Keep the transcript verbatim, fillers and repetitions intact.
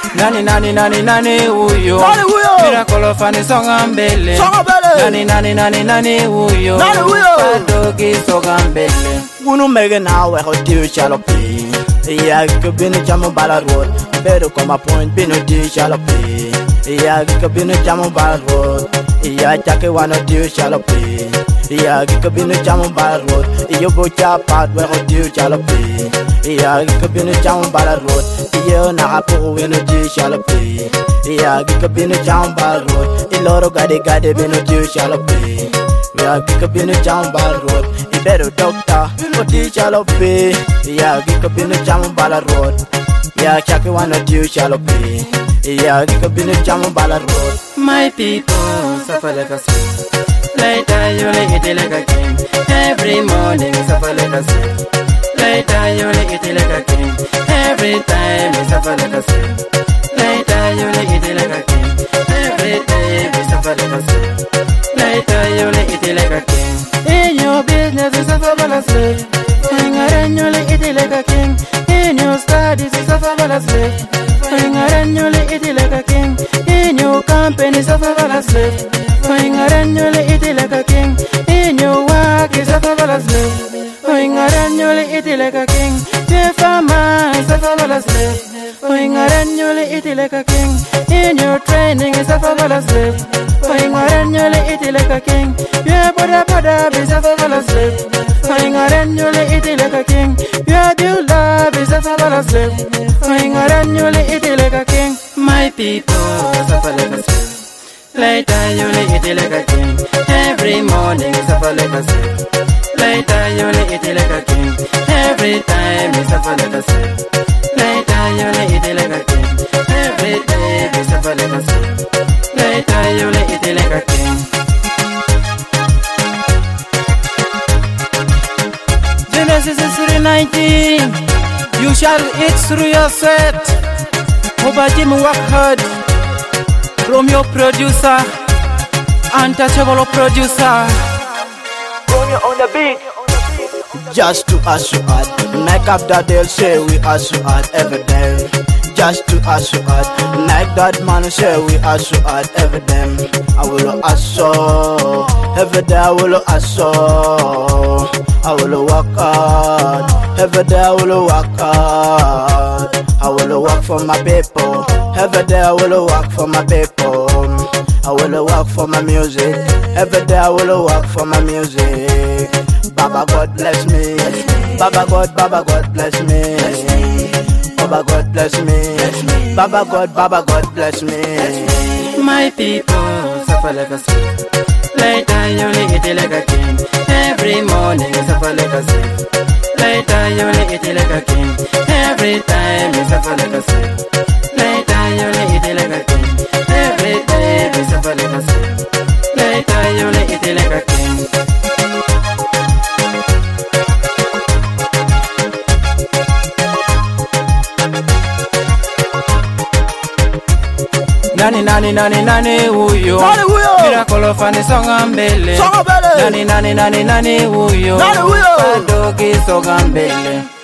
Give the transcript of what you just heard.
Nani nani nani nani huyo? Nani huyo? Miracle fani songa mbele. Songa mbele. Nani nani nani nani huyo? Nani huyo? Adogi songa mbele. Gunu mege na we ho tiu chalopi. Ya ke binu chamu bala road. Better come a point binu tiu chalopi. Ya ke binu chamu bala road. Ya chake wana tiu chalopi. Ya ke binu chamu bala road. Yo bo cha pat we ho tiu chalopi. Ya ke binu chamu bala road. Yo na hapo we no tiu chalopi. Ya ke binu chamu bala road. Iloro gade gade binu tiu chalopi. Ya ke binu chamu bala road. Better doctor, but you shall pay. Yeah, you could be the jam bala road. Yeah, Chucky wanna do shall pay. Yeah, you could be the jam bala road. My people suffer like a slave. Later you like it like a king. Every morning suffer like a slave. Later you like it like a king. Every time you suffer like a slave. Later you like it like a king. Every day you suffer like a slave. Later you like it like a king. In your business, you suffer while a slave. Annually, it like a king. In your studies, you suffer while a slave. Annually, it like a king. In your company, you suffer while a slave. Annually, it like a king. In your work, you suffer while a slave. Annually, it like a king. The farmer, you suffer while a slave. Annually, it like a king. In your training, you suffer while a slave. Annually, it like a king. Yeah, Buddha, Buddha, be suffer while a slave. Annually, it like a king. Yeah, do love, be suffer while a slave. Annually, it like a king. My people suffer like a slave. Later, you like it like a king. Every morning, you suffer like a slave. Later, you like it like a king. Every time, you suffer like a slave. Later, you like it like a king. Every day, you suffer like a slave. Later, you like it like a king. Genesis three nineteen. You shall eat through your sweat. Obajim work hard. Romeo producer, untouchable producer. Romeo on the beat. Just to us you hard. Make up that they'll say we us you hard every day. Just to us you hard. Like that man say we us you hard every day. I will us so every day. I will us so. I will work hard every day. I will work hard. I will work for my people. Every day I will work for my people. I will work for my music. Every day I will work for my music. Baba God bless me. Baba God, Baba God bless me. Baba God bless me. Baba God, Baba God bless me. My people suffer like a slave. Later you like it like a king. Every morning you suffer like a slave. Later you like it like a king. Every time you suffer like a slave. Later you like it like a king. Every day you suffer like a slave. Later you like it like a king. Nani nani nani nani huyo? Nani huyo? Miracle fani songa mbele. Songa mbele. Nani nani nani nani huyo? Nani huyo? Adogi songa mbele.